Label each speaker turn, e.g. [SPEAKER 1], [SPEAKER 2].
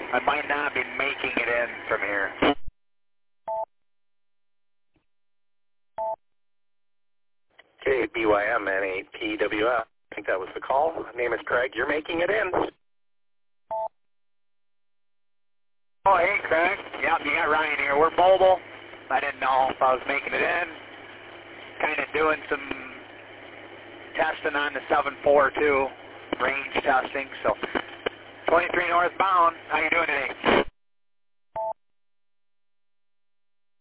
[SPEAKER 1] I might not be making it in from here.
[SPEAKER 2] Okay, BYM and PWF. I think that was the call. My name is Craig. You're making it in.
[SPEAKER 1] Oh, hey, Craig. Yep, you got Ryan here. We're mobile. I didn't know if I was making it in. Kind of doing some testing on the 742 range testing. So 23 northbound. How you doing today?